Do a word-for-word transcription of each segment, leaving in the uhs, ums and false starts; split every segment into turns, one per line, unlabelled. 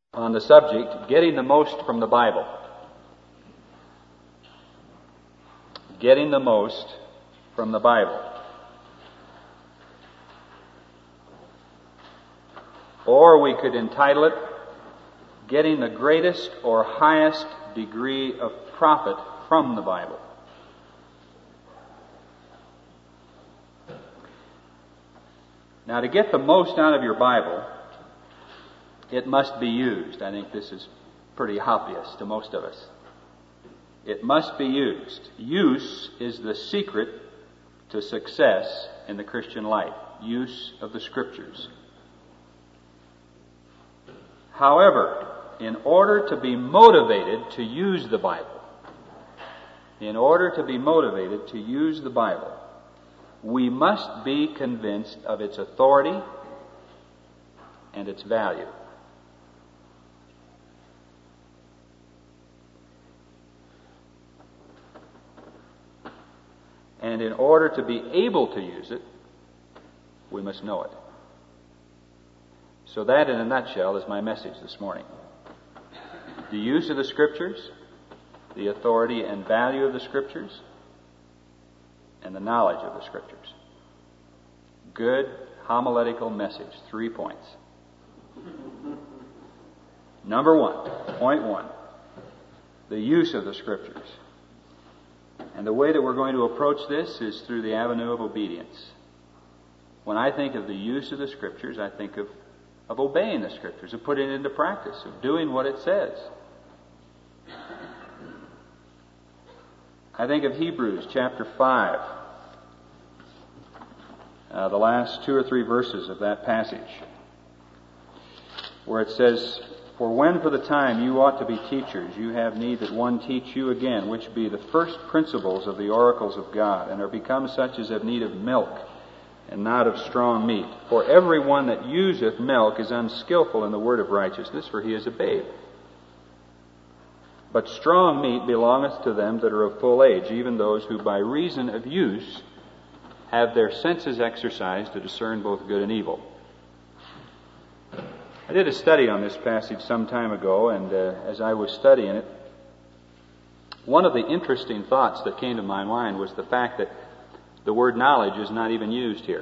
on the subject, getting the most from the Bible. Getting the most from the Bible. Or we could entitle it, Getting the Greatest or Highest Degree of Profit from the Bible. Now, to get the most out of your Bible, it must be used. I think this is pretty obvious to most of us. It must be used. Use is the secret to success in the Christian life. Use of the Scriptures. However, in order to be motivated to use the Bible, in order to be motivated to use the Bible, we must be convinced of its authority and its value. And in order to be able to use it, we must know it. So that, in a nutshell, is my message this morning. The use of the Scriptures, the authority and value of the Scriptures, and the knowledge of the Scriptures. Good homiletical message. Three points. Number one, point one, the use of the Scriptures. And the way that we're going to approach this is through the avenue of obedience. When I think of the use of the Scriptures, I think of, of obeying the Scriptures, of putting it into practice, of doing what it says. I think of Hebrews chapter five, uh, the last two or three verses of that passage, where it says, For when for the time you ought to be teachers, you have need that one teach you again, which be the first principles of the oracles of God, and are become such as have need of milk, and not of strong meat. For every one that useth milk is unskillful in the word of righteousness, for he is a babe. But strong meat belongeth to them that are of full age, even those who by reason of use have their senses exercised to discern both good and evil. I did a study on this passage some time ago, and uh, as I was studying it, one of the interesting thoughts that came to my mind was the fact that the word knowledge is not even used here.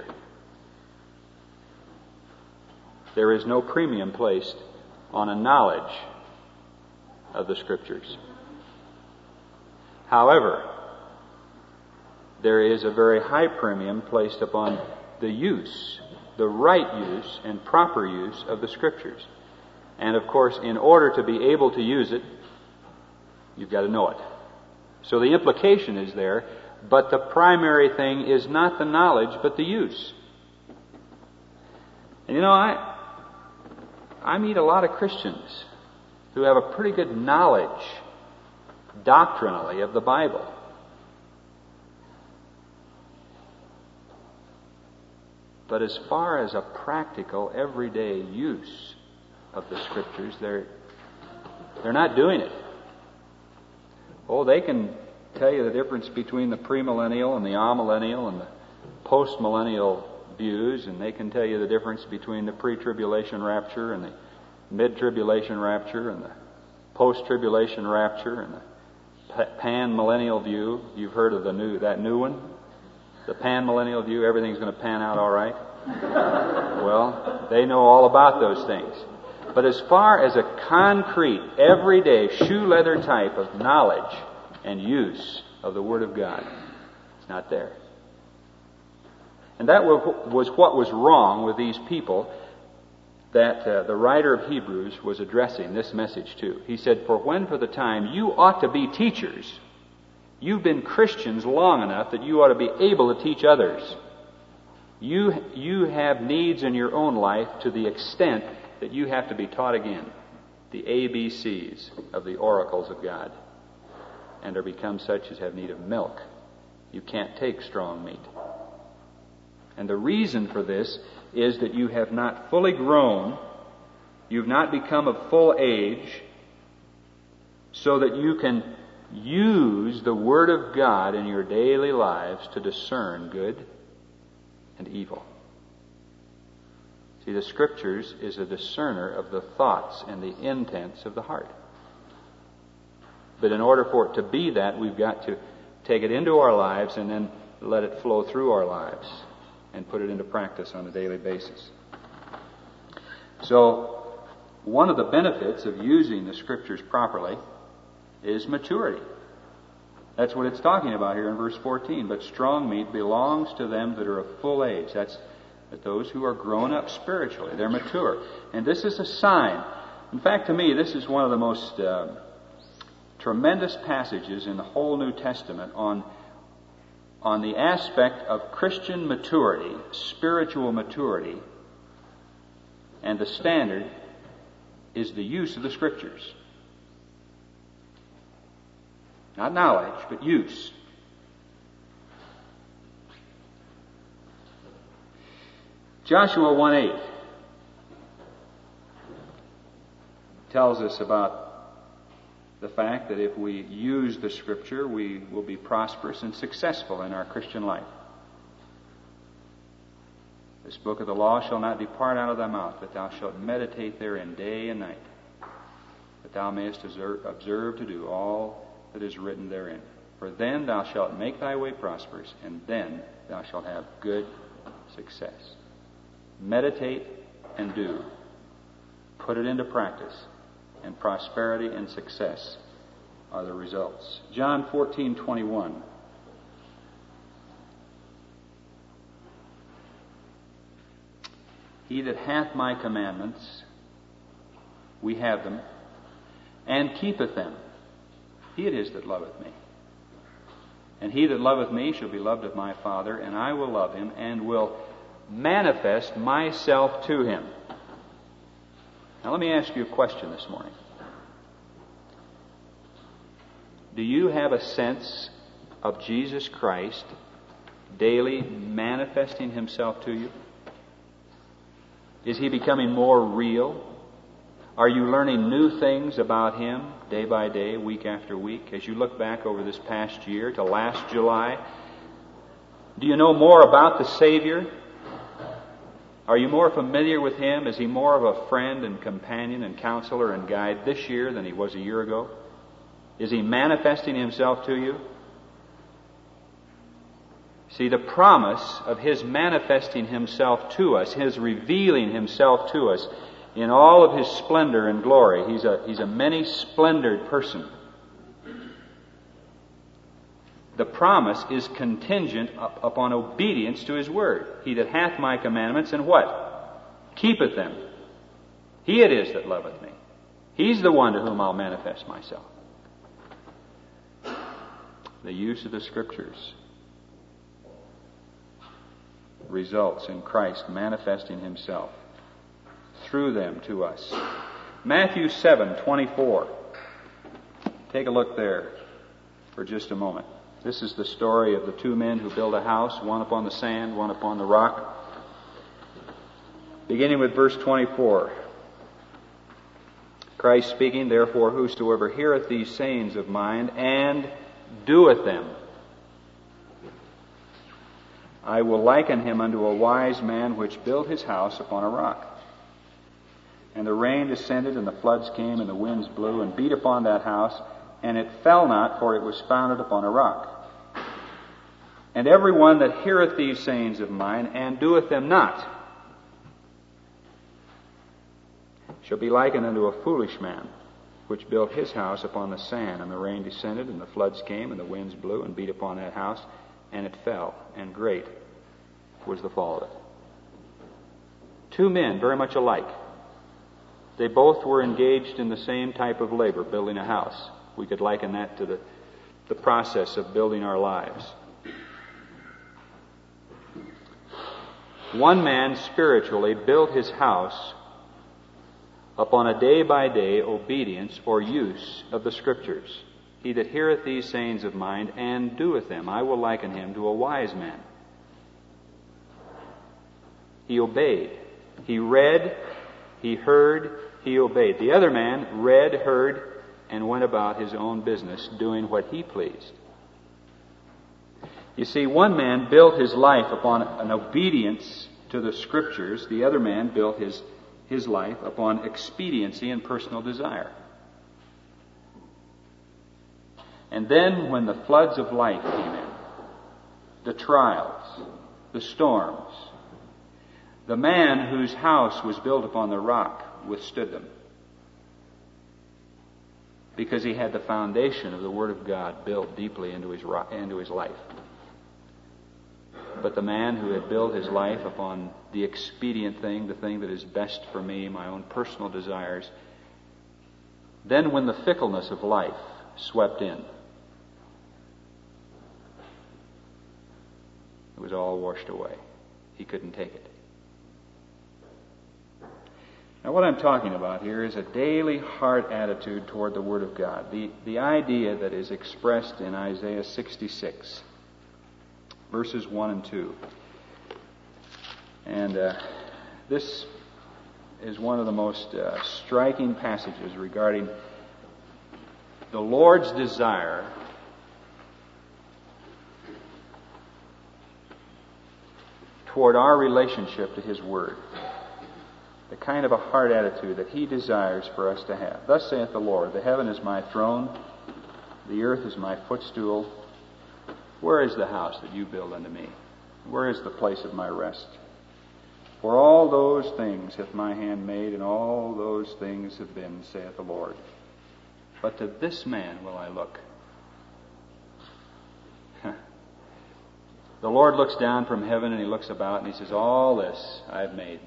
There is no premium placed on a knowledge of the Scriptures. However, there is a very high premium placed upon the use, the right use and proper use of the Scriptures. And of course, in order to be able to use it, you've got to know it. So the implication is there, but the primary thing is not the knowledge, but the use. And you know, I I meet a lot of Christians who have a pretty good knowledge doctrinally of the Bible. But as far as a practical, everyday use of the Scriptures, they're they're not doing it. Oh, they can tell you the difference between the premillennial and the amillennial and the postmillennial views, and they can tell you the difference between the pre-tribulation rapture and the mid-tribulation rapture and the post-tribulation rapture and the pan-millennial view. You've heard of the new that new one? The pan-millennial view, everything's going to pan out all right. Well, they know all about those things. But as far as a concrete, everyday, shoe-leather type of knowledge and use of the Word of God, it's not there. And that was what was wrong with these people that uh, the writer of Hebrews was addressing this message to. He said, For when for the time you ought to be teachers, you've been Christians long enough that you ought to be able to teach others. You, you have needs in your own life to the extent that you have to be taught again the A B Cs of the oracles of God, and are become such as have need of milk. You can't take strong meat. And the reason for this is that you have not fully grown, you've not become of full age, so that you can use the Word of God in your daily lives to discern good and evil. See, the Scriptures is a discerner of the thoughts and the intents of the heart. But in order for it to be that, we've got to take it into our lives and then let it flow through our lives and put it into practice on a daily basis. So, one of the benefits of using the Scriptures properly is maturity. That's what it's talking about here in verse fourteen. But strong meat belongs to them that are of full age. That's that those who are grown up spiritually. They're mature. And this is a sign. In fact, to me, this is one of the most uh, tremendous passages in the whole New Testament on, on the aspect of Christian maturity, spiritual maturity, and the standard is the use of the Scriptures. Not knowledge, but use. Joshua one eight tells us about the fact that if we use the Scripture, we will be prosperous and successful in our Christian life. This book of the law shall not depart out of thy mouth, but thou shalt meditate therein day and night, that thou mayest observe to do all that is written therein. For then thou shalt make thy way prosperous, and then thou shalt have good success. Meditate and do. Put it into practice, and prosperity and success are the results. John fourteen twenty-one. He that hath my commandments, we have them, and keepeth them, he it is that loveth me. And he that loveth me shall be loved of my Father, and I will love him, and will manifest myself to him. Now let me ask you a question this morning. Do you have a sense of Jesus Christ daily manifesting himself to you? Is he becoming more real? Are you learning new things about him day by day, week after week? As you look back over this past year to last July, do you know more about the Savior? Are you more familiar with him? Is he more of a friend and companion and counselor and guide this year than he was a year ago? Is he manifesting himself to you? See, the promise of his manifesting himself to us, his revealing himself to us in all of his splendor and glory. He's a, he's a many-splendored person. The promise is contingent up, upon obedience to his word. He that hath my commandments and what? Keepeth them. He it is that loveth me. He's the one to whom I'll manifest myself. The use of the Scriptures results in Christ manifesting himself through them to us. Matthew seven twenty-four. Take a look there for just a moment. This is the story of the two men who built a house, one upon the sand, one upon the rock. Beginning with verse twenty-four. Christ speaking, therefore whosoever heareth these sayings of mine and doeth them, I will liken him unto a wise man which built his house upon a rock. And the rain descended, and the floods came, and the winds blew, and beat upon that house, and it fell not, for it was founded upon a rock. And every one that heareth these sayings of mine, and doeth them not, shall be likened unto a foolish man, which built his house upon the sand. And the rain descended, and the floods came, and the winds blew, and beat upon that house, and it fell, and great was the fall of it. Two men, very much alike. They both were engaged in the same type of labor, building a house. We could liken that to the, the process of building our lives. One man spiritually built his house upon a day-by-day obedience or use of the Scriptures. He that heareth these sayings of mine and doeth them, I will liken him to a wise man. He obeyed. He read, he heard, he obeyed. The other man read, heard, and went about his own business, doing what he pleased. You see, one man built his life upon an obedience to the Scriptures, the other man built his, his life upon expediency and personal desire. And then when the floods of life came in, the trials, the storms, the man whose house was built upon the rock withstood them, because he had the foundation of the Word of God built deeply into his, into his life. But the man who had built his life upon the expedient thing, the thing that is best for me, my own personal desires, then when the fickleness of life swept in, it was all washed away. He couldn't take it. Now, what I'm talking about here is a daily heart attitude toward the Word of God. The, the idea that is expressed in Isaiah sixty-six, verses one and two. And uh, this is one of the most uh, striking passages regarding the Lord's desire toward our relationship to His Word. The kind of a heart attitude that He desires for us to have. Thus saith the Lord, the heaven is my throne, the earth is my footstool. Where is the house that you build unto me? Where is the place of my rest? For all those things hath my hand made, and all those things have been, saith the Lord. But to this man will I look. The Lord looks down from heaven and He looks about and He says, all this I've made.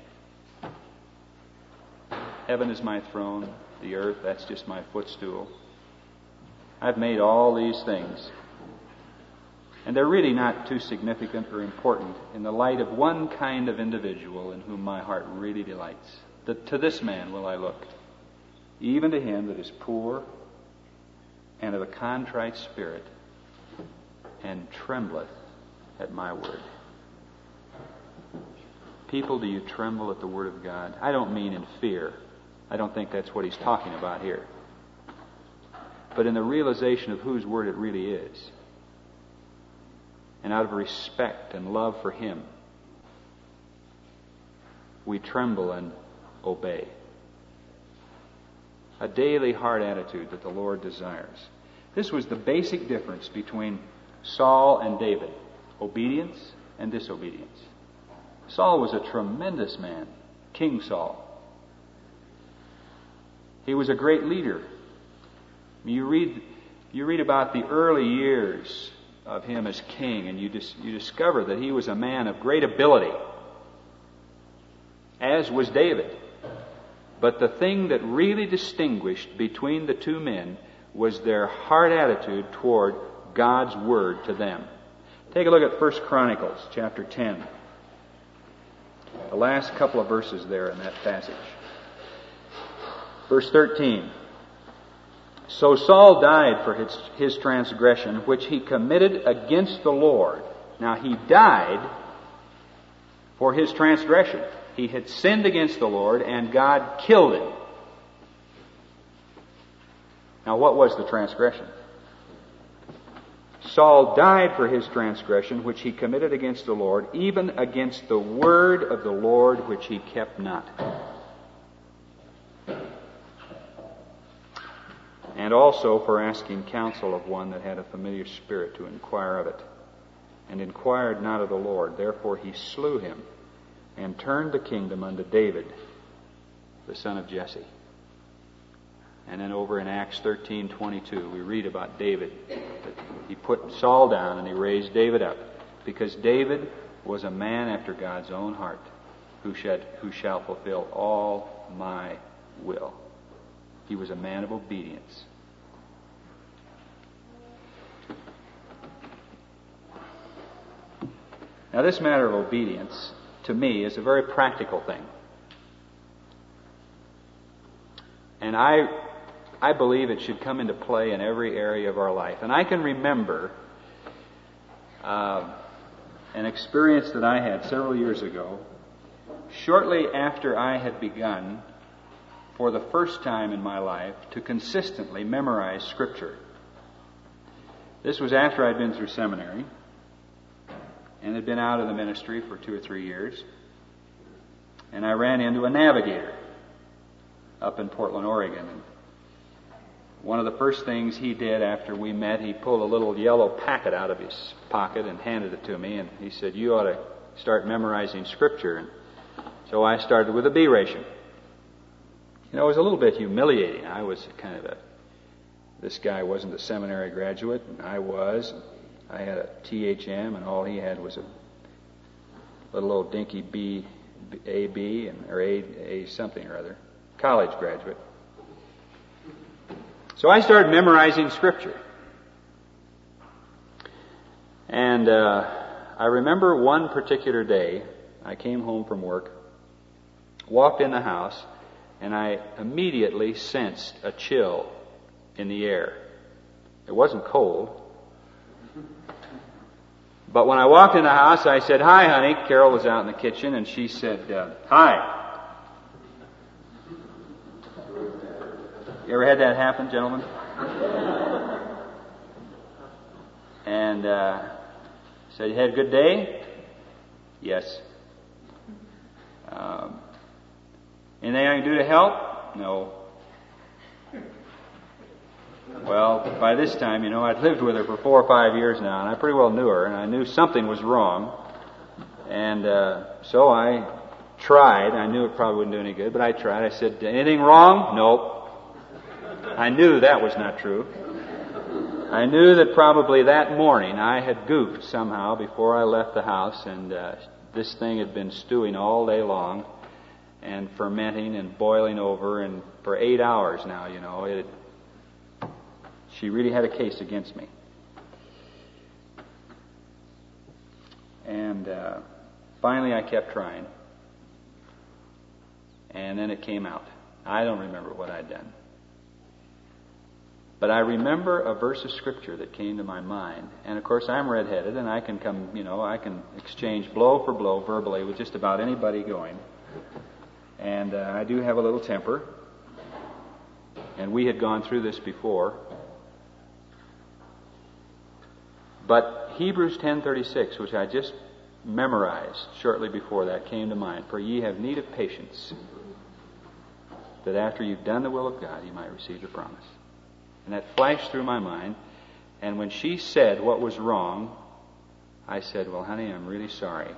Heaven is my throne, the earth, that's just my footstool. I've made all these things. And they're really not too significant or important in the light of one kind of individual in whom my heart really delights. That to this man will I look, even to him that is poor and of a contrite spirit, and trembleth at my word. People, do you tremble at the Word of God? I don't mean in fear. I don't think that's what he's talking about here. But in the realization of whose Word it really is, and out of respect and love for Him, we tremble and obey. A daily heart attitude that the Lord desires. This was the basic difference between Saul and David. Obedience and disobedience. Saul was a tremendous man. King Saul. He was a great leader. You read, you read about the early years of him as king, and you, dis, you discover that he was a man of great ability, as was David. But the thing that really distinguished between the two men was their heart attitude toward God's Word to them. Take a look at First Chronicles chapter ten. The last couple of verses there in that passage. Verse thirteen. So Saul died for his, his transgression, which he committed against the Lord. Now he died for his transgression. He had sinned against the Lord, and God killed him. Now what was the transgression? Saul died for his transgression, which he committed against the Lord, even against the word of the Lord, which he kept not. And also for asking counsel of one that had a familiar spirit to inquire of it, and inquired not of the Lord. Therefore he slew him, and turned the kingdom unto David, the son of Jesse. And then over in Acts thirteen twenty-two, we read about David. That he put Saul down and he raised David up, because David was a man after God's own heart, who shall, who shall fulfill all my will. He was a man of obedience. Now, this matter of obedience, to me, is a very practical thing. And I I believe it should come into play in every area of our life. And I can remember uh, an experience that I had several years ago, shortly after I had begun, for the first time in my life, to consistently memorize Scripture. This was after I'd been through seminary and had been out of the ministry for two or three years. and I ran into a navigator up in Portland, Oregon. And one of the first things he did after we met, he pulled a little yellow packet out of his pocket and handed it to me, and he said, "You ought to start memorizing Scripture." And so I started with a B ration. You know, it was a little bit humiliating. I was kind of a, this guy wasn't a seminary graduate, and I was. I had a T H M, and all he had was a little old dinky B, A B, and, or A, A something or other, college graduate. So I started memorizing Scripture. And uh, I remember one particular day, I came home from work, walked in the house, and I immediately sensed a chill in the air. It wasn't cold. But when I walked in the house, I said, "Hi, honey." Carol was out in the kitchen, and she said, uh, "Hi." You ever had that happen, gentlemen? And uh, said, "You had a good day?" "Yes." Um, "Anything I can do to help?" "No." Well, by this time, you know, I'd lived with her for four or five years now, and I pretty well knew her, and I knew something was wrong. And uh, so I tried. I knew it probably wouldn't do any good, but I tried. I said, "Anything wrong?" "Nope." I knew that was not true. I knew that probably that morning I had goofed somehow before I left the house, and uh, this thing had been stewing all day long and fermenting and boiling over, and for eight hours now, you know, it had, she really had a case against me. And uh, finally I kept trying, and then it came out. I don't remember what I'd done. But I remember a verse of Scripture that came to my mind. And of course I'm redheaded, and I can come, you know, I can exchange blow for blow verbally with just about anybody going. And uh, I do have a little temper. And we had gone through this before. But Hebrews ten thirty-six, which I just memorized shortly before that, came to mind. "For ye have need of patience, that after you've done the will of God, you might receive the promise." And that flashed through my mind. And when she said what was wrong, I said, "Well, honey, I'm really sorry."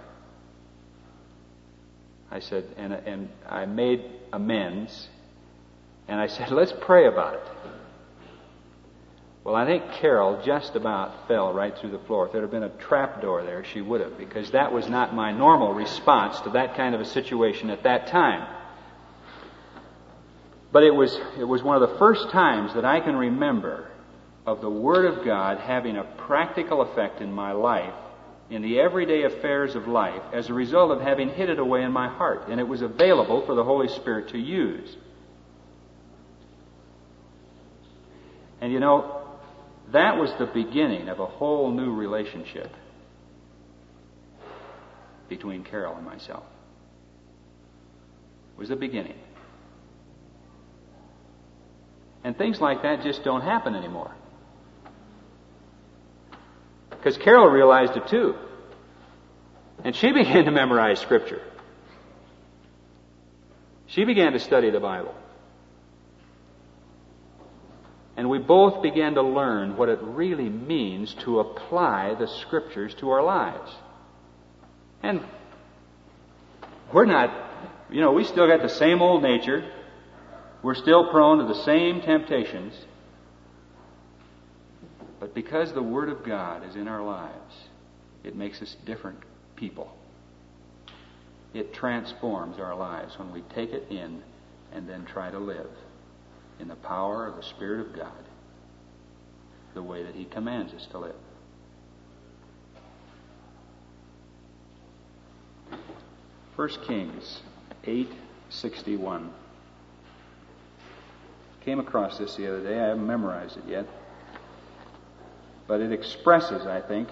I said, and, and I made amends. And I said, "Let's pray about it." Well, I think Carol just about fell right through the floor. If there had been a trap door there, she would have, because that was not my normal response to that kind of a situation at that time. But it was it was one of the first times that I can remember of the Word of God having a practical effect in my life, in the everyday affairs of life, as a result of having hid it away in my heart. And it was available for the Holy Spirit to use. And you know, that was the beginning of a whole new relationship between Carol and myself. It was the beginning. And things like that just don't happen anymore. Because Carol realized it too. And she began to memorize Scripture. She began to study the Bible. And we both began to learn what it really means to apply the Scriptures to our lives. And we're not, you know, we still got the same old nature. We're still prone to the same temptations. But because the Word of God is in our lives, it makes us different people. It transforms our lives when we take it in and then try to live in the power of the Spirit of God, the way that He commands us to live. First Kings eight sixty-one. Came across this the other day. I haven't memorized it yet. But it expresses, I think,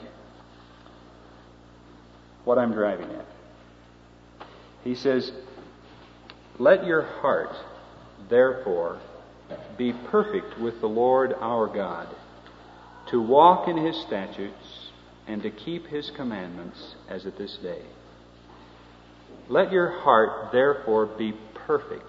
what I'm driving at. He says, "Let your heart, therefore, be perfect with the Lord our God, to walk in His statutes and to keep His commandments as at this day." Let your heart therefore be perfect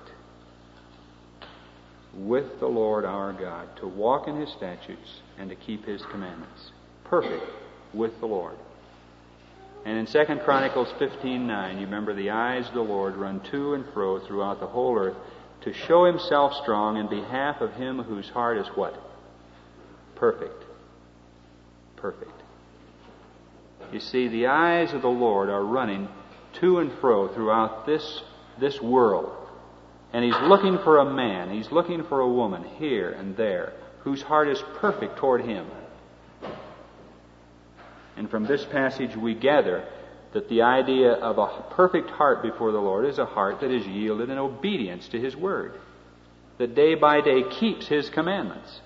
with the Lord our God, to walk in His statutes and to keep His commandments. Perfect with the Lord. And in Second Chronicles fifteen nine, you remember, the eyes of the Lord run to and fro throughout the whole earth to show Himself strong in behalf of him whose heart is what? Perfect. Perfect. You see, the eyes of the Lord are running to and fro throughout this, this world. And He's looking for a man, He's looking for a woman here and there whose heart is perfect toward Him. And from this passage we gather that the idea of a perfect heart before the Lord is a heart that is yielded in obedience to His Word, that day by day keeps His commandments,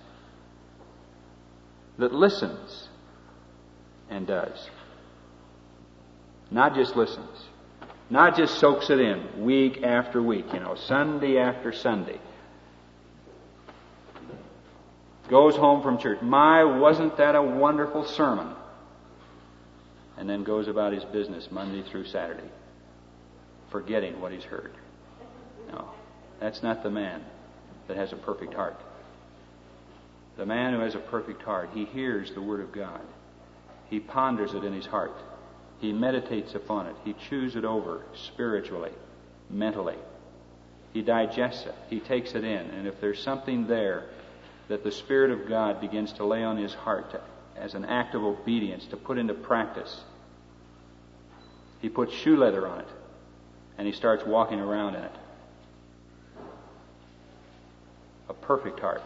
that listens and does. Not just listens, not just soaks it in week after week, you know, Sunday after Sunday. Goes home from church. My, wasn't that a wonderful sermon? And then goes about his business Monday through Saturday, forgetting what he's heard. No, that's not the man that has a perfect heart. The man who has a perfect heart, he hears the Word of God. He ponders it in his heart. He meditates upon it. He chews it over spiritually, mentally. He digests it. He takes it in. And if there's something there that the Spirit of God begins to lay on his heart to, as an act of obedience, to put into practice, he puts shoe leather on it, and he starts walking around in it. A perfect heart.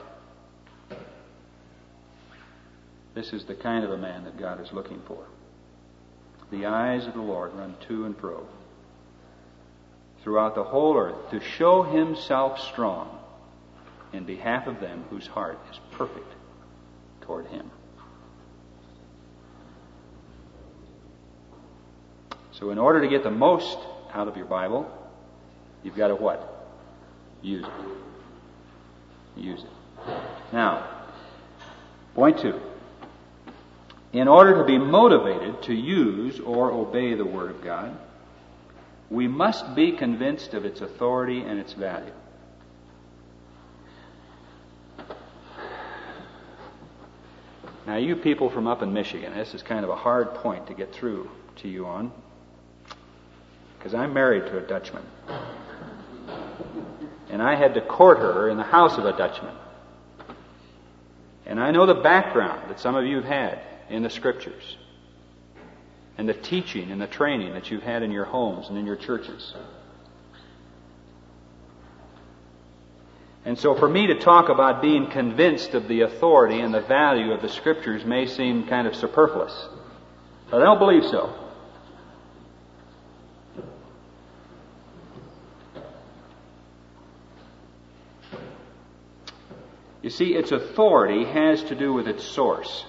This is the kind of a man that God is looking for. The eyes of the Lord run to and fro throughout the whole earth to show Himself strong in behalf of them whose heart is perfect toward Him. So in order to get the most out of your Bible, you've got to what? Use it. Use it. Now, point two. In order to be motivated to use or obey the Word of God, we must be convinced of its authority and its value. Now, you people from up in Michigan, this is kind of a hard point to get through to you on, because I'm married to a Dutchman. And I had to court her in the house of a Dutchman. And I know the background that some of you have had in the Scriptures, and the teaching and the training that you've had in your homes and in your churches. And so for me to talk about being convinced of the authority and the value of the Scriptures may seem kind of superfluous. But I don't believe so. You see, its authority has to do with its source.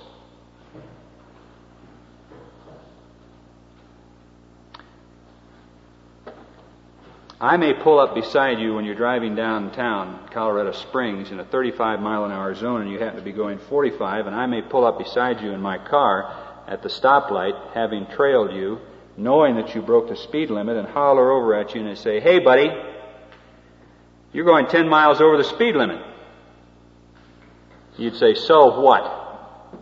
I may pull up beside you when you're driving downtown Colorado Springs in a thirty-five mile an hour zone and you happen to be going forty-five, and I may pull up beside you in my car at the stoplight, having trailed you, knowing that you broke the speed limit, and holler over at you and say, "Hey buddy, you're going ten miles over the speed limit." You'd say, "So what?"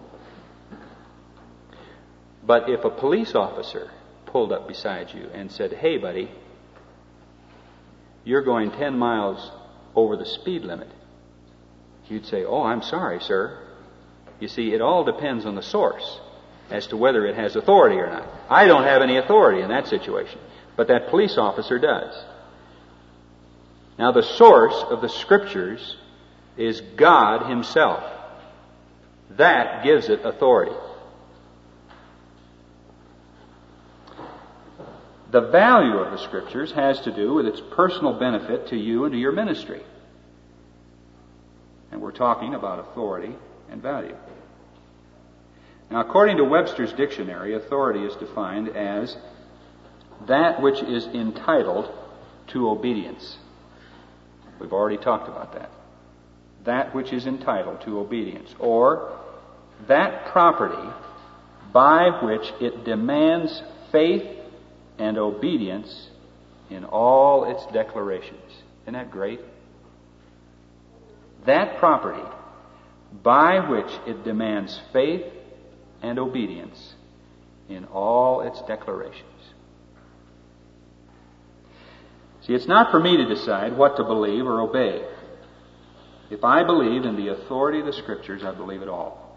But if a police officer pulled up beside you and said, "Hey buddy, you're going ten miles over the speed limit," you'd say, "Oh, I'm sorry, sir." You see, it all depends on the source as to whether it has authority or not. I don't have any authority in that situation, but that police officer does. Now, the source of the Scriptures is God Himself. That gives it authority. The value of the Scriptures has to do with its personal benefit to you and to your ministry. And we're talking about authority and value. Now, according to Webster's dictionary, authority is defined as that which is entitled to obedience. We've already talked about that. That which is entitled to obedience, or that property by which it demands faith and obedience in all its declarations. Isn't that great? That property by which it demands faith and obedience in all its declarations. See, it's not for me to decide what to believe or obey. If I believe in the authority of the Scriptures, I believe it all.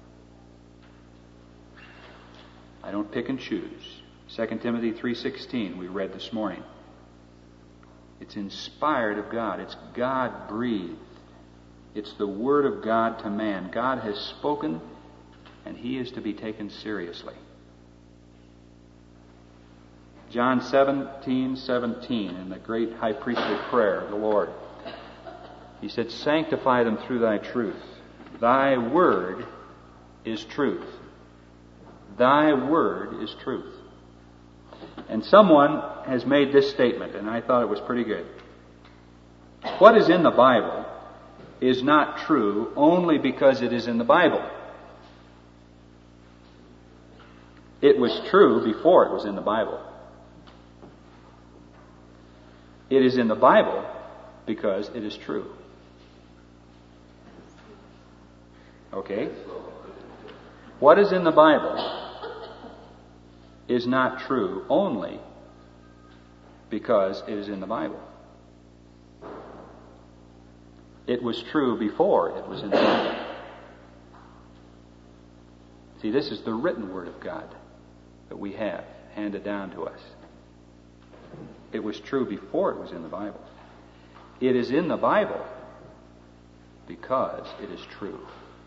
I don't pick and choose. Second Timothy three sixteen we read this morning. It's inspired of God. It's God-breathed. It's the Word of God to man. God has spoken, and He is to be taken seriously. John seventeen seventeen, in the great high priestly prayer of the Lord, He said, "Sanctify them through Thy truth. Thy Word is truth. Thy Word is truth." And someone has made this statement, and I thought it was pretty good. What is in the Bible is not true only because it is in the Bible. It was true before it was in the Bible. It is in the Bible because it is true. Okay? What is in the Bible is not true only because it is in the Bible. It was true before it was in the Bible. See, this is the written Word of God that we have handed down to us. It was true before it was in the Bible. It is in the Bible because it is true.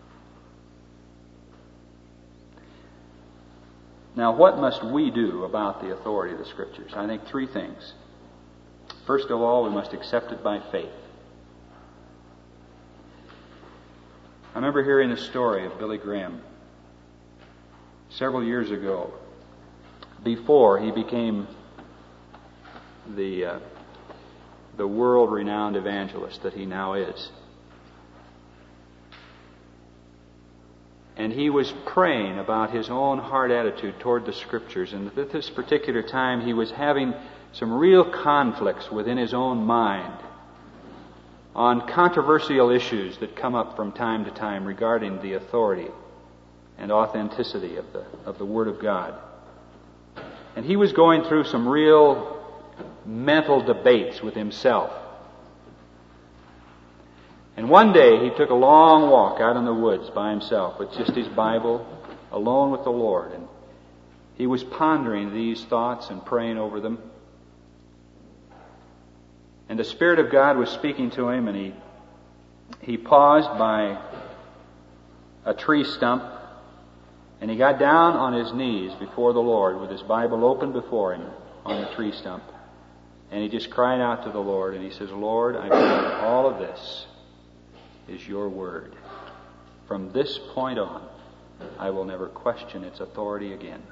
Now, what must we do about the authority of the Scriptures? I think three things. First of all, we must accept it by faith. I remember hearing the story of Billy Graham several years ago, before he became the uh, the world-renowned evangelist that he now is. And he was praying about his own heart attitude toward the Scriptures. And at this particular time, he was having some real conflicts within his own mind on controversial issues that come up from time to time regarding the authority and authenticity of the of the Word of God. And he was going through some real mental debates with himself. And one day he took a long walk out in the woods by himself with just his Bible, alone with the Lord. And he was pondering these thoughts and praying over them. And the Spirit of God was speaking to him, and he he paused by a tree stump, and he got down on his knees before the Lord with his Bible open before him on the tree stump. And he just cried out to the Lord, and he says, "Lord, I believe all of this is your Word. From this point on, I will never question its authority again."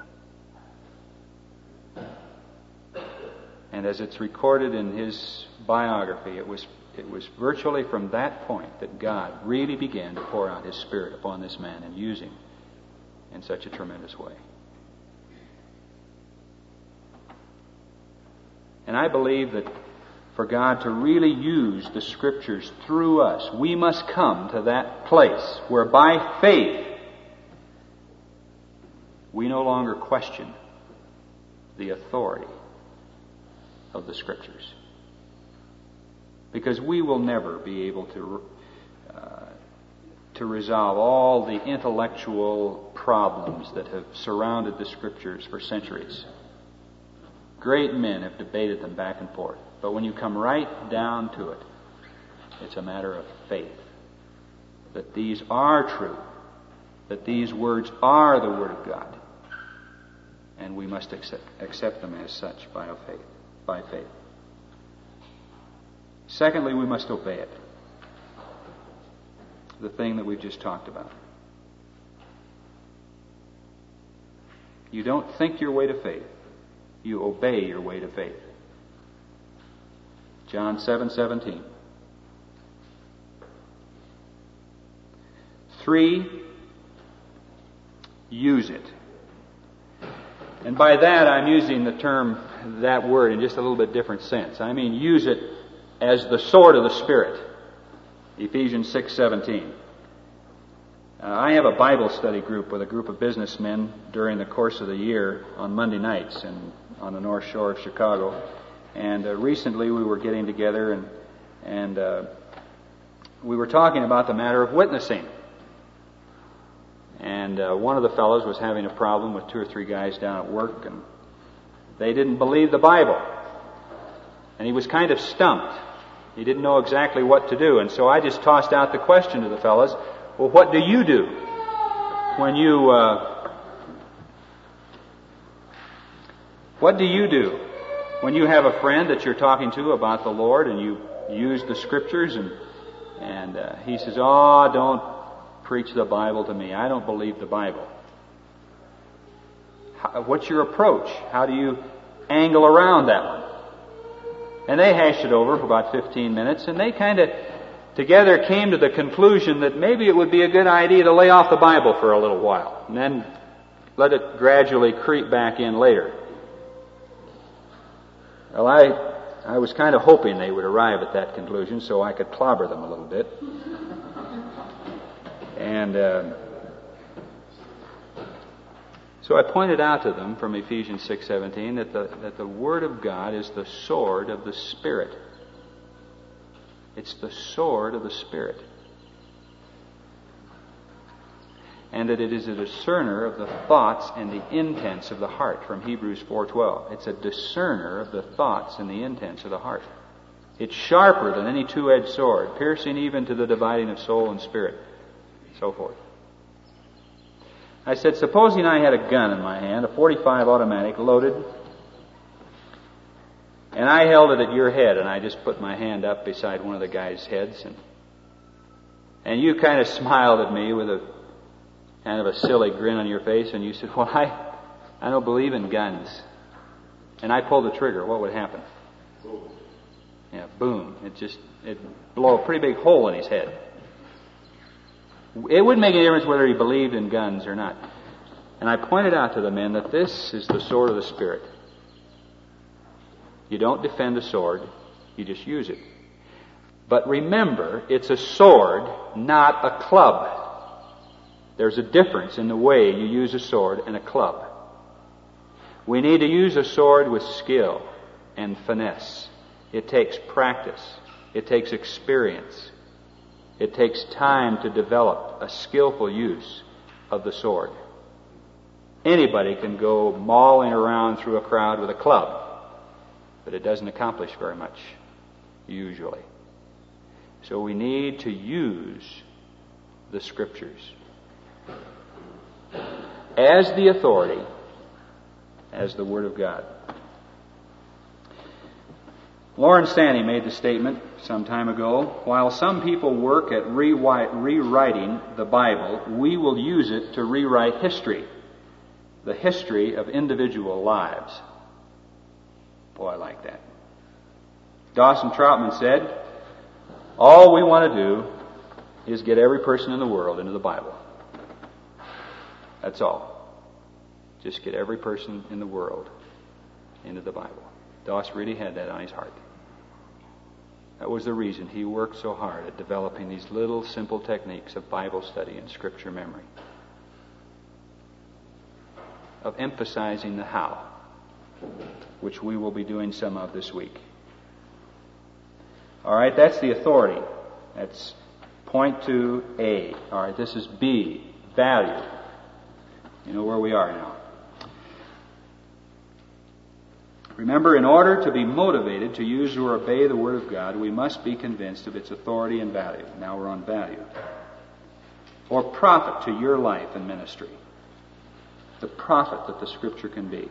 And as it's recorded in his biography, it was it was virtually from that point that God really began to pour out His Spirit upon this man and use him in such a tremendous way. And I believe that for God to really use the Scriptures through us, we must come to that place where by faith we no longer question the authority of the Scriptures. Because we will never be able to uh, to resolve all the intellectual problems that have surrounded the Scriptures for centuries. Great men have debated them back and forth. But when you come right down to it, it's a matter of faith. That these are true. That these words are the Word of God. And we must accept, accept them as such by faith. By faith. Secondly, we must obey it. The thing that we've just talked about. You don't think your way to faith. You obey your way to faith. John seven seventeen. Three, use it. And by that, I'm using the term, that word, in just a little bit different sense. I mean, use it as the sword of the Spirit. Ephesians six seventeen. Uh, I have a Bible study group with a group of businessmen during the course of the year on Monday nights in, on the North Shore of Chicago. And uh, recently we were getting together and, and uh, we were talking about the matter of witnessing. And uh, one of the fellows was having a problem with two or three guys down at work, and they didn't believe the Bible. And he was kind of stumped. He didn't know exactly what to do. And so I just tossed out the question to the fellows, well, what do you do when you, uh, what do you do when you have a friend that you're talking to about the Lord and you use the Scriptures and, and uh, he says, oh, don't preach the Bible to me. I don't believe the Bible. How, what's your approach? How do you angle around that one? And they hashed it over for about fifteen minutes, and they kind of together came to the conclusion that maybe it would be a good idea to lay off the Bible for a little while, and then let it gradually creep back in later. Well, I I was kind of hoping they would arrive at that conclusion so I could clobber them a little bit. And uh, so I pointed out to them from Ephesians six seventeen that the, that the Word of God is the sword of the Spirit. It's the sword of the Spirit. And that it is a discerner of the thoughts and the intents of the heart from Hebrews four twelve. It's a discerner of the thoughts and the intents of the heart. It's sharper than any two-edged sword, piercing even to the dividing of soul and spirit. So forth. I said, supposing I had a gun in my hand, a forty-five automatic, loaded, and I held it at your head, and I just put my hand up beside one of the guys' heads, and and you kind of smiled at me with a kind of a silly grin on your face, and you said, well, I, I don't believe in guns. And I pulled the trigger. What would happen? Boom. Yeah, boom. It just, it'd blow a pretty big hole in his head. It wouldn't make any difference whether he believed in guns or not. And I pointed out to the men that this is the sword of the Spirit. You don't defend a sword, you just use it. But remember, it's a sword, not a club. There's a difference in the way you use a sword and a club. We need to use a sword with skill and finesse. It takes practice. It takes experience. It takes time to develop a skillful use of the sword. Anybody can go mauling around through a crowd with a club, but it doesn't accomplish very much, usually. So we need to use the Scriptures as the authority, as the Word of God. Lawrence Stanley made the statement some time ago, while some people work at rewriting the Bible, we will use it to rewrite history, the history of individual lives. Boy, I like that. Dawson Troutman said, all we want to do is get every person in the world into the Bible. That's all. Just get every person in the world into the Bible. Doss really had that on his heart. That was the reason he worked so hard at developing these little simple techniques of Bible study and Scripture memory, of emphasizing the how, which we will be doing some of this week. All right, that's the authority. That's point two A. All right, this is B, value. You know where we are now. Remember, in order to be motivated to use or obey the Word of God, we must be convinced of its authority and value. Now we're on value. Or profit to your life and ministry. The profit that the Scripture can be.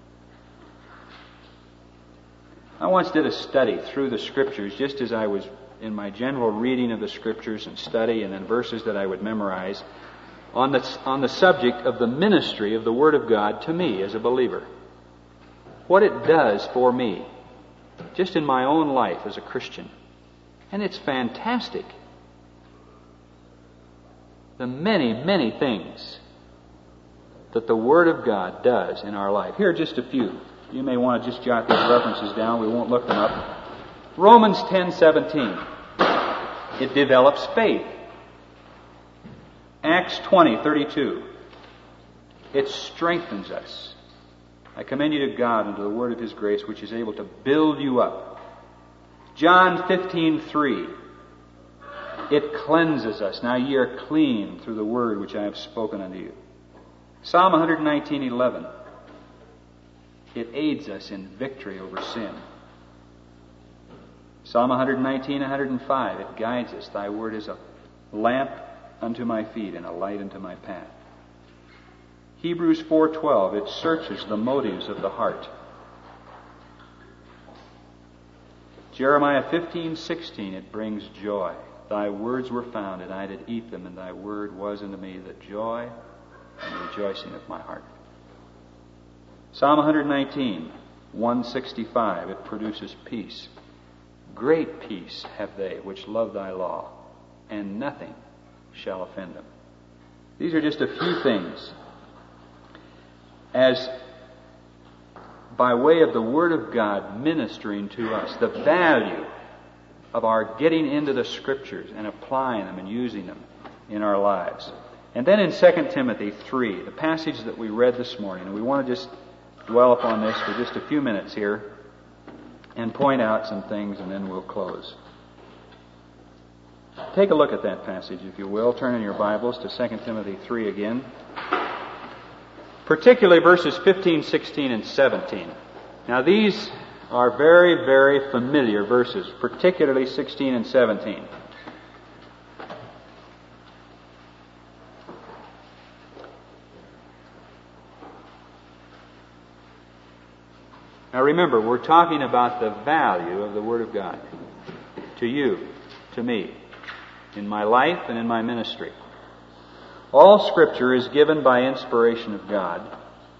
I once did a study through the Scriptures, just as I was in my general reading of the Scriptures and study, and then verses that I would memorize, on the, on the subject of the ministry of the Word of God to me as a believer. What it does for me, just in my own life as a Christian. And it's fantastic. The many, many things that the Word of God does in our life. Here are just a few. You may want to just jot these references down. We won't look them up. Romans ten seventeen. It develops faith. Acts twenty thirty-two. It strengthens us. I commend you to God and to the word of His grace, which is able to build you up. John fifteen three. It cleanses us. Now ye are clean through the word which I have spoken unto you. Psalm one nineteen eleven. It aids us in victory over sin. Psalm one nineteen one oh five. It guides us. Thy word is a lamp unto my feet and a light unto my path. Hebrews four twelve. It searches the motives of the heart. Jeremiah fifteen sixteen. It brings joy. Thy words were found, and I did eat them, and thy word was unto me the joy and the rejoicing of my heart. Psalm one nineteen one sixty-five. It produces peace. Great peace have they which love thy law, and nothing shall offend them. These are just a few things as by way of the Word of God ministering to us, the value of our getting into the Scriptures and applying them and using them in our lives. And then in Second Timothy three, the passage that we read this morning, and we want to just dwell upon this for just a few minutes here and point out some things, and then we'll close. Take a look at that passage, if you will. Turn in your Bibles to Second Timothy three again. Particularly verses fifteen, sixteen, and seventeen. Now these are very, very familiar verses, particularly sixteen and seventeen. Now remember, we're talking about the value of the Word of God to you, to me, in my life and in my ministry. All Scripture is given by inspiration of God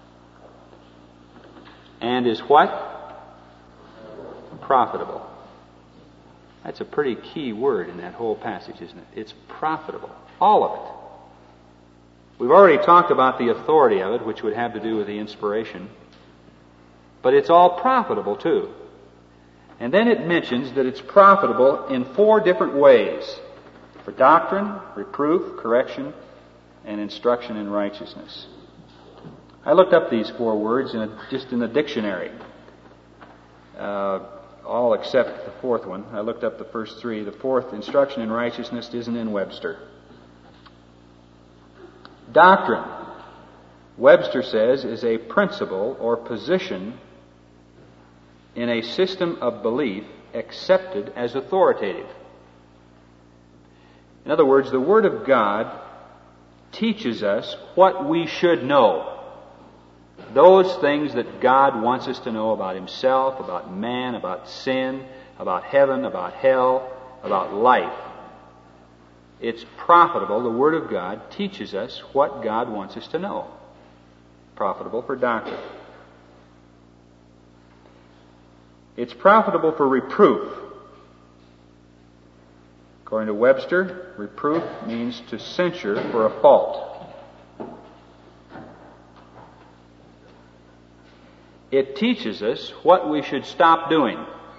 and is what? Profitable. That's a pretty key word in that whole passage, isn't it? It's profitable. All of it. We've already talked about the authority of it, which would have to do with the inspiration. But it's all profitable too. And then it mentions that it's profitable in four different ways. For doctrine, reproof, correction, and instruction in righteousness. I looked up these four words in a, just in the dictionary. Uh, all except the fourth one. I looked up the first three. The fourth, instruction in righteousness, isn't in Webster. Doctrine, Webster says, is a principle or position in a system of belief accepted as authoritative. In other words, the Word of God teaches us what we should know. Those things that God wants us to know about Himself, about man, about sin, about heaven, about hell, about life. It's profitable. The Word of God teaches us what God wants us to know. Profitable for doctrine. It's profitable for reproof. According to Webster, reproof means to censure for a fault. It teaches us what we should stop doing.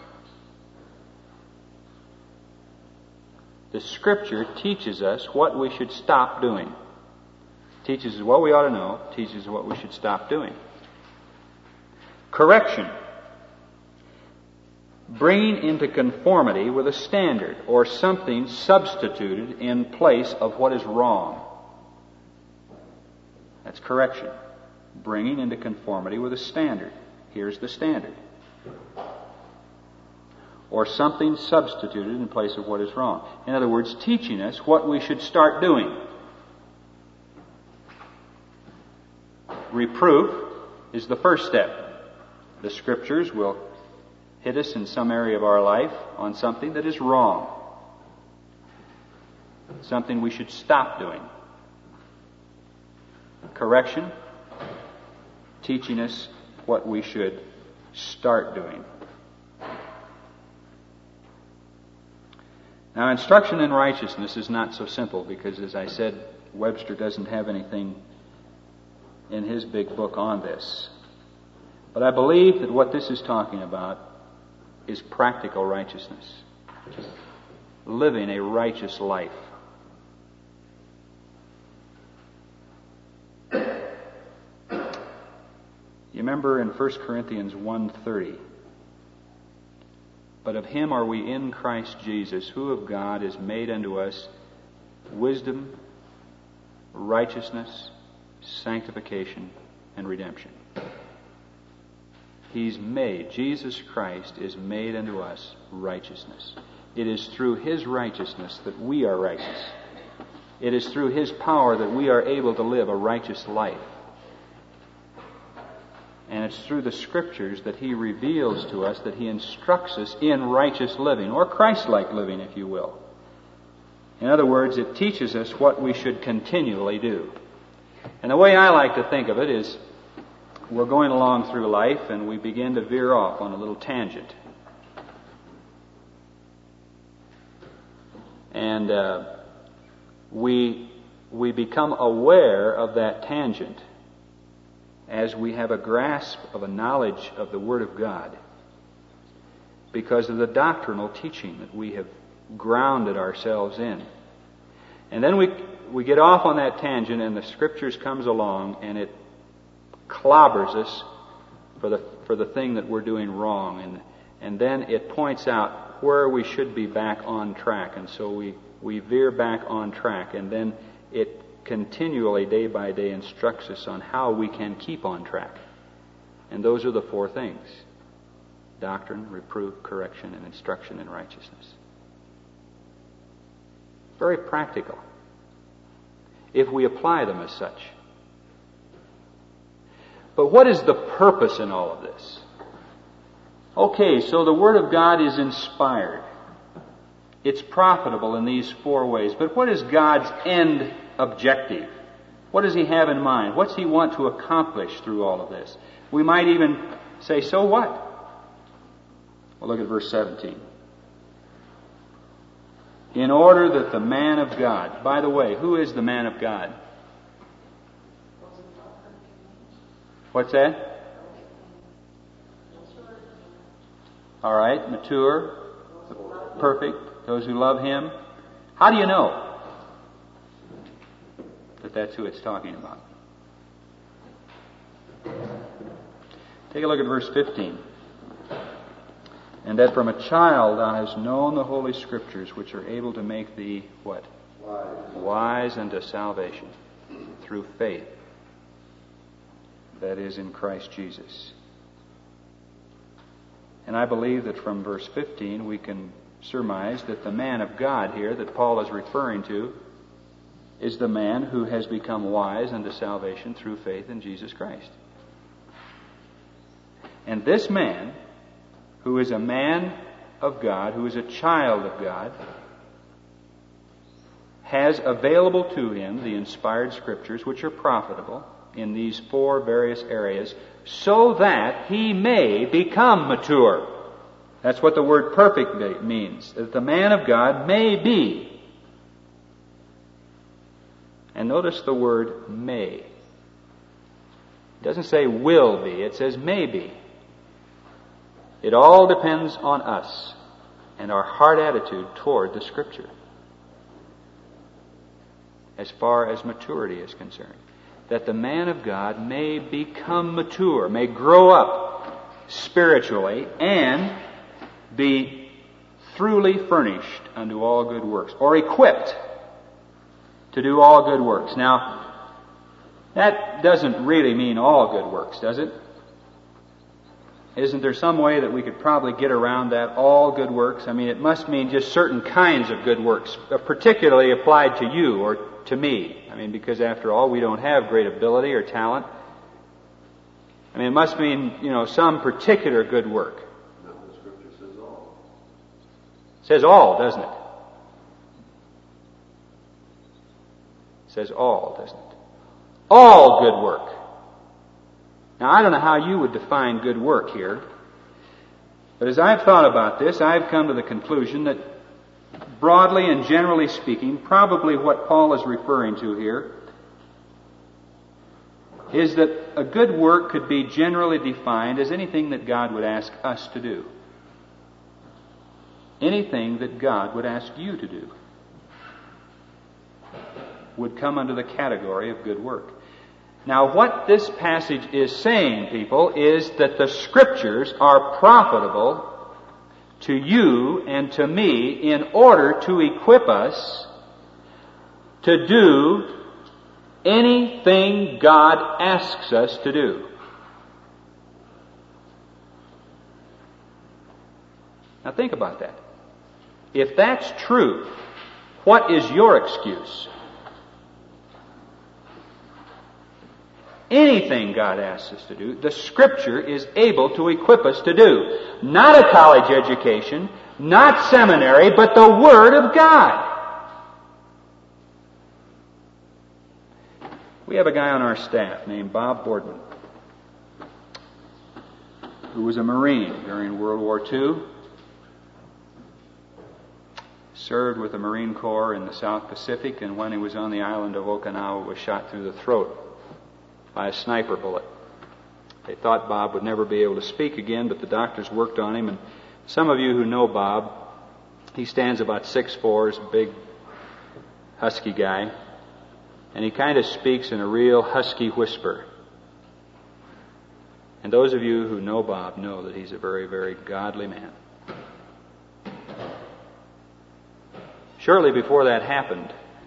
The Scripture teaches us what we should stop doing. Teaches us what we ought to know, teaches us what we should stop doing. Correction. Bringing into conformity with a standard or something substituted in place of what is wrong. That's correction. Bringing into conformity with a standard. Here's the standard. Or something substituted in place of what is wrong. In other words, teaching us what we should start doing. Reproof is the first step. The Scriptures will hit us in some area of our life on something that is wrong. Something we should stop doing. Correction, teaching us what we should start doing. Now, instruction in righteousness is not so simple because, as I said, Webster doesn't have anything in his big book on this. But I believe that what this is talking about is practical righteousness. Living a righteous life. You remember in First Corinthians one thirty, but of him are we in Christ Jesus, who of God is made unto us wisdom, righteousness, sanctification, and redemption. He's made, Jesus Christ is made unto us righteousness. It is through his righteousness that we are righteous. It is through his power that we are able to live a righteous life. And it's through the Scriptures that he reveals to us, that he instructs us in righteous living, or Christ-like living, if you will. In other words, it teaches us what we should continually do. And the way I like to think of it is, we're going along through life and we begin to veer off on a little tangent. And uh, we, we become aware of that tangent as we have a grasp of a knowledge of the Word of God, because of the doctrinal teaching that we have grounded ourselves in. And then we we get off on that tangent, and the Scriptures comes along, and it clobbers us for the for the thing that we're doing wrong, and and then it points out where we should be back on track, and so we we veer back on track, and then it continually, day by day, instructs us on how we can keep on track. And those are the four things: doctrine, reproof, correction, and instruction in righteousness. Very practical, if we apply them as such. But what is the purpose in all of this? Okay, so the Word of God is inspired. It's profitable in these four ways. But what is God's end objective? What does he have in mind? What's he want to accomplish through all of this? We might even say, so what? Well, look at verse seventeen. In order that the man of God... By the way, who is the man of God? What's that? All right, mature, perfect, those who love him. How do you know that that's who it's talking about? Take a look at verse fifteen. And that from a child thou hast known the Holy Scriptures, which are able to make thee, what? Wise. Wise unto salvation, through faith that is in Christ Jesus. And I believe that from verse fifteen we can surmise that the man of God here that Paul is referring to is the man who has become wise unto salvation through faith in Jesus Christ. And this man, who is a man of God, who is a child of God, has available to him the inspired Scriptures, which are profitable in these four various areas, so that he may become mature. That's what the word perfect means, that the man of God may be. And notice the word may. It doesn't say will be, it says may be. It all depends on us and our heart attitude toward the Scripture as far as maturity is concerned. That the man of God may become mature, may grow up spiritually, and be thoroughly furnished unto all good works, or equipped to do all good works. Now, that doesn't really mean all good works, does it? Isn't there some way that we could probably get around that, all good works? I mean, it must mean just certain kinds of good works, particularly applied to you or to me. I mean, because after all, we don't have great ability or talent. I mean, it must mean, you know, some particular good work.
No, the Scripture says all.
It says all, doesn't it? It says all, doesn't it? All good work. Now, I don't know how you would define good work here, but as I've thought about this, I've come to the conclusion that, broadly and generally speaking, probably what Paul is referring to here is that a good work could be generally defined as anything that God would ask us to do. Anything that God would ask you to do would come under the category of good work. Now, what this passage is saying, people, is that the Scriptures are profitable to you and to me in order to equip us to do anything God asks us to do. Now think about that. If that's true, what is your excuse? Anything God asks us to do, the Scripture is able to equip us to do. Not a college education, not seminary, but the Word of God. We have a guy on our staff named Bob Boardman, who was a Marine during World War Two, served with the Marine Corps in the South Pacific, and when he was on the island of Okinawa was shot through the throat by a sniper bullet. They thought Bob would never be able to speak again, but the doctors worked on him. And some of you who know Bob, he stands about six foot four, is a big, husky guy. And he kind of speaks in a real husky whisper. And those of you who know Bob know that he's a very, very godly man. Shortly before that happened,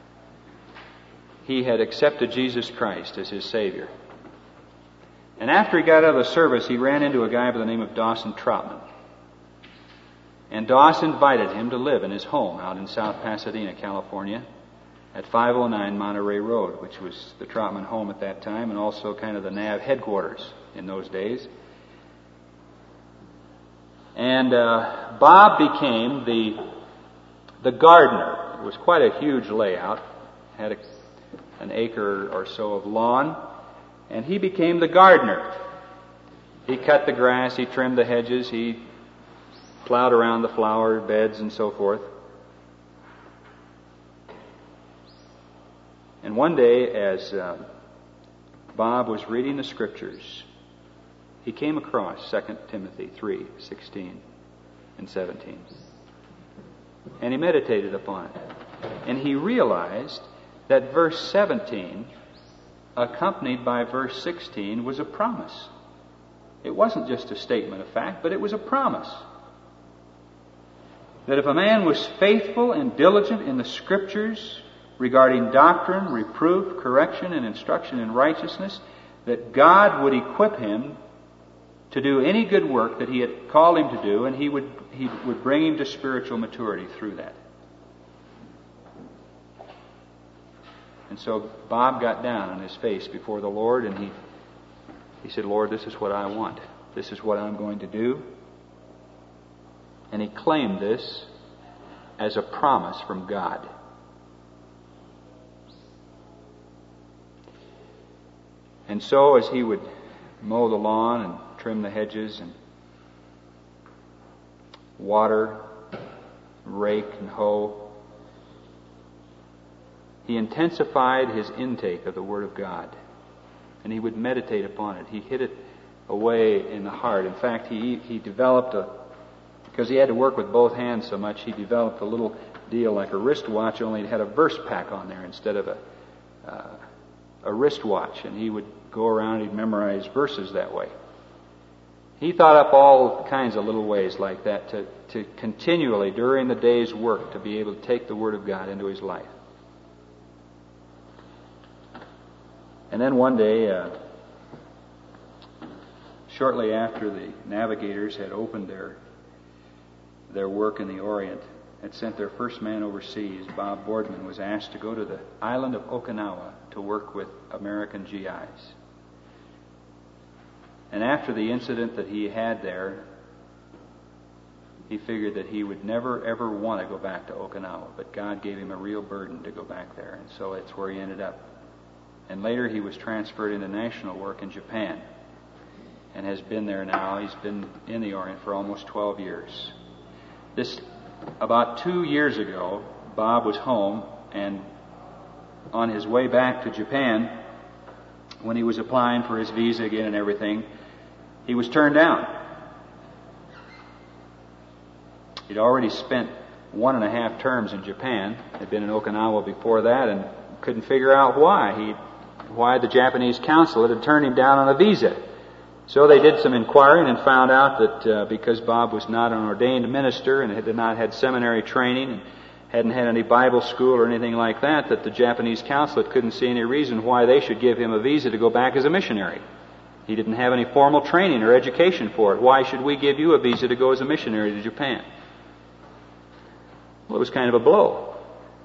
he had accepted Jesus Christ as his Savior. And after he got out of the service, he ran into a guy by the name of Dawson Troutman. And Dawson invited him to live in his home out in South Pasadena, California, at five oh nine Monterey Road, which was the Troutman home at that time and also kind of the N A V headquarters in those days. And uh, Bob became the the gardener. It was quite a huge layout, had a, an acre or so of lawn, and he became the gardener. He cut the grass, he trimmed the hedges, he plowed around the flower beds and so forth. And one day, as uh, Bob was reading the Scriptures, he came across Second Timothy three sixteen and seventeen. And he meditated upon it. And he realized that verse seventeen, accompanied by verse sixteen, was a promise. It wasn't just a statement of fact, but it was a promise. That if a man was faithful and diligent in the Scriptures regarding doctrine, reproof, correction, and instruction in righteousness, that God would equip him to do any good work that He had called him to do, and He would He would bring him to spiritual maturity through that. And so Bob got down on his face before the Lord, and he he said, "Lord, this is what I want. This is what I'm going to do." And he claimed this as a promise from God. And so as he would mow the lawn and trim the hedges and water, rake and hoe, he intensified his intake of the Word of God. And he would meditate upon it. He hid it away in the heart. In fact, he he developed a, because he had to work with both hands so much, he developed a little deal like a wristwatch, only it had a verse pack on there instead of a uh, a wristwatch. And he would go around and he'd memorize verses that way. He thought up all kinds of little ways like that to, to continually, during the day's work, to be able to take the Word of God into his life. And then one day, uh, shortly after the navigators had opened their their work in the Orient, had sent their first man overseas, Bob Boardman was asked to go to the island of Okinawa to work with American G Is. And after the incident that he had there, he figured that he would never, ever want to go back to Okinawa. But God gave him a real burden to go back there. And so that's where he ended up. And later he was transferred into national work in Japan. And has been there now. He's been in the Orient for almost twelve years. This, about two years ago, Bob was home, and on his way back to Japan, when he was applying for his visa again and everything, he was turned down. He'd already spent one and a half terms in Japan, had been in Okinawa before that, and couldn't figure out why. He, why the Japanese consulate had turned him down on a visa. So they did some inquiring and found out that uh, because Bob was not an ordained minister and had not had seminary training and hadn't had any Bible school or anything like that, that the Japanese consulate couldn't see any reason why they should give him a visa to go back as a missionary. He didn't have any formal training or education for it. Why should we give you a visa to go as a missionary to Japan? Well, it was kind of a blow.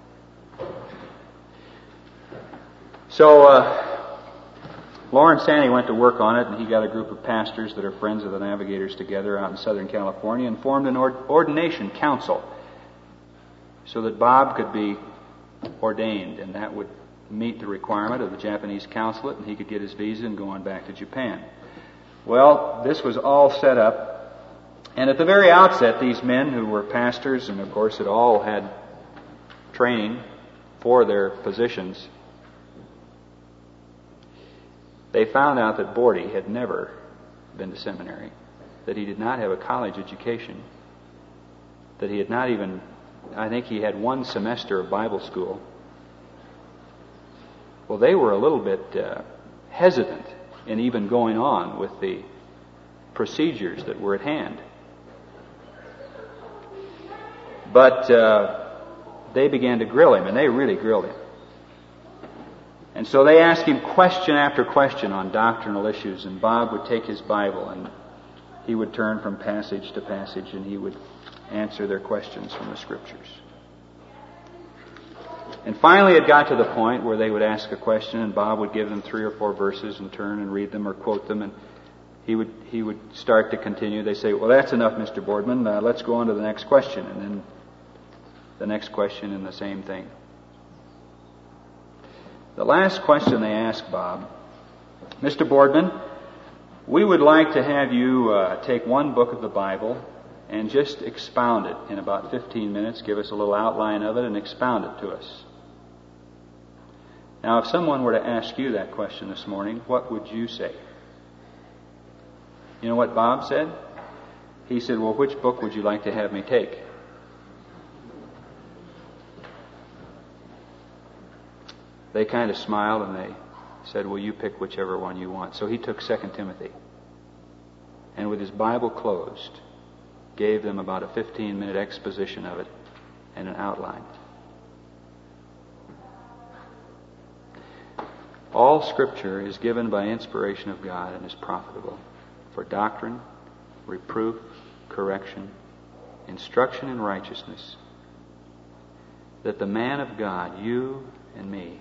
So uh, Lawrence Sanny went to work on it, and he got a group of pastors that are friends of the Navigators together out in Southern California and formed an ord- ordination council so that Bob could be ordained, and that would meet the requirement of the Japanese consulate, and he could get his visa and go on back to Japan. Well, this was all set up. And at the very outset, these men who were pastors, and of course had all had training for their positions, they found out that Bordy had never been to seminary, that he did not have a college education, that he had not even, I think he had one semester of Bible school. Well, they were a little bit uh, hesitant in even going on with the procedures that were at hand. But uh, they began to grill him, and they really grilled him. And so they asked him question after question on doctrinal issues, and Bob would take his Bible, and he would turn from passage to passage, and he would answer their questions from the Scriptures. And finally it got to the point where they would ask a question, and Bob would give them three or four verses and turn and read them or quote them, and he would he would start to continue. They say, well, that's enough, Mister Boardman. Uh, let's go on to the next question. And then the next question and the same thing. The last question they asked Bob, Mister Boardman, we would like to have you uh, take one book of the Bible and just expound it in about fifteen minutes. Give us a little outline of it and expound it to us. Now, if someone were to ask you that question this morning, what would you say? You know what Bob said? He said, well, which book would you like to have me take? They kind of smiled and they said, well, you pick whichever one you want. So he took Second Timothy. And with his Bible closed, gave them about a fifteen-minute exposition of it and an outline. All Scripture is given by inspiration of God and is profitable for doctrine, reproof, correction, instruction in righteousness, that the man of God, you and me,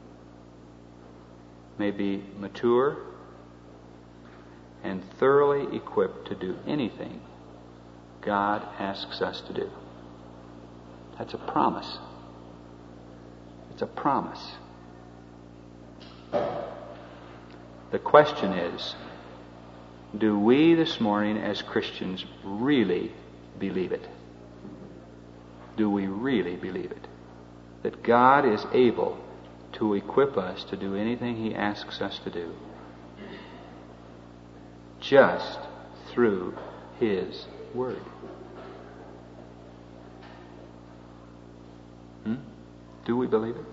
may be mature and thoroughly equipped to do anything God asks us to do. That's a promise. It's a promise. The question is, do we this morning as Christians really believe it? Do we really believe it? That God is able to equip us to do anything He asks us to do just through His Word. Hmm? Do we believe it?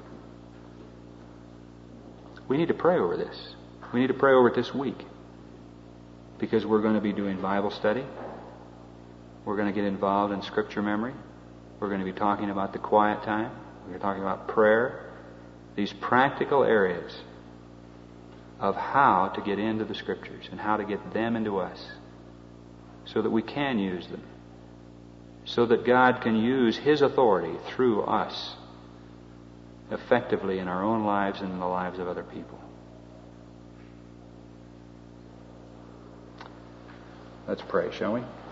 We need to pray over this. We need to pray over it this week, because we're going to be doing Bible study. We're going to get involved in Scripture memory. We're going to be talking about the quiet time. We're going to be talking about prayer. These practical areas of how to get into the Scriptures and how to get them into us so that we can use them, so that God can use His authority through us effectively in our own lives and in the lives of other people. Let's pray, shall we?